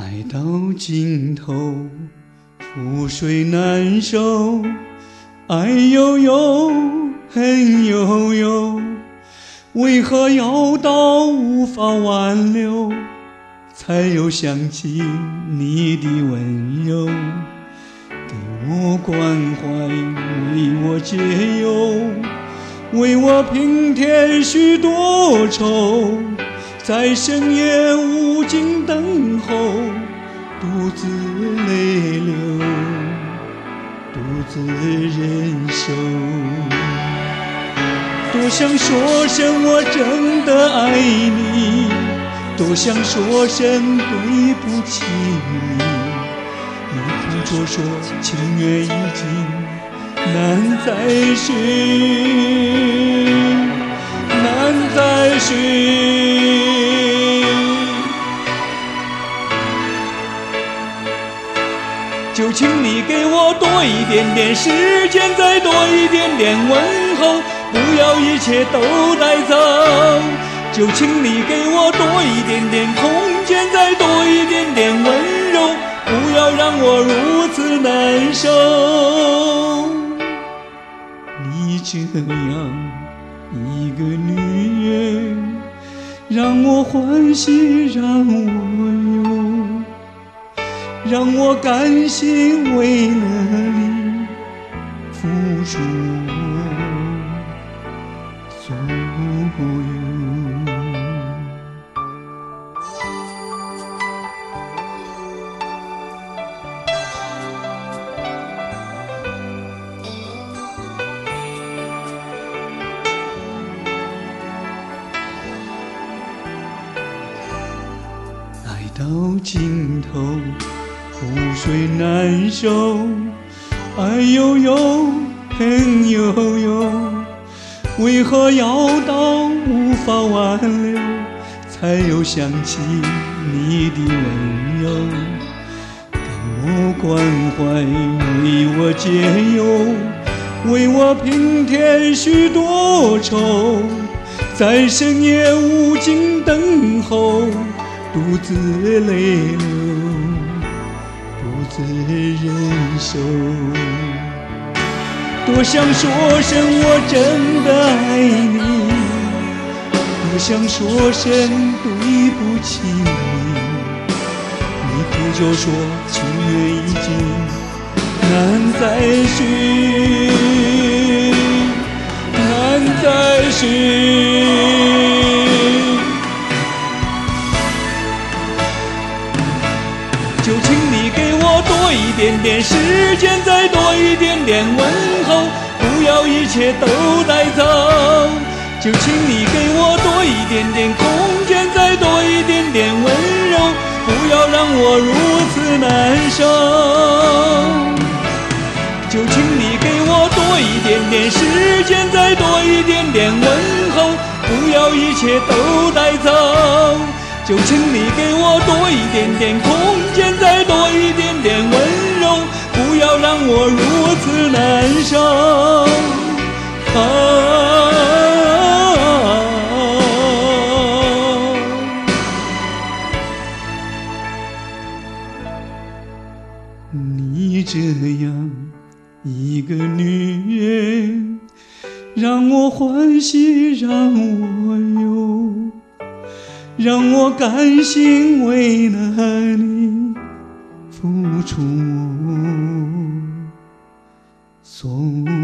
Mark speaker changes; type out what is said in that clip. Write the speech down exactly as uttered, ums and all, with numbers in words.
Speaker 1: 爱到尽头，覆水难收，爱悠悠，恨悠悠，为何要到无法挽留，才又想起你的温柔，给我关怀，为我解忧，为我平添许多愁，在深夜无尽等候，独自泪流，独自忍受。多想说声我真的爱你，多想说声对不起你，你哭着说情缘已经难再续，难再续。就请你给我多一点点时间，再多一点点问候，不要一切都带走。就请你给我多一点点空间，再多一点点温柔，不要让我如此难受。你这样一个女人，让我欢喜让我忧，让我甘心为了你付出所有。爱到尽头，覆水难收，爱悠悠，恨悠悠，为何要到无法挽留，才又想起你的温柔，给我关怀，为我解忧，为我平添许多愁，在深夜无尽等候，独自泪流，独自忍受。多想说声我真的爱你，多想说声对不起你，你哭着说情缘已经难再续，难再续。就请你给我多一点点时间，再多一点点问候，不要一切都带走。就请你给我多一点点空间，再多一点点温柔，不要让我如此难受。就请你给我多一点点时间，再多一点点问候，不要一切都带走。就请你给我多一点点空间，再多一点点温柔，不要让我如此难受。啊，你这样一个女人，让我欢喜让我忧，让我甘心为了你付出所有。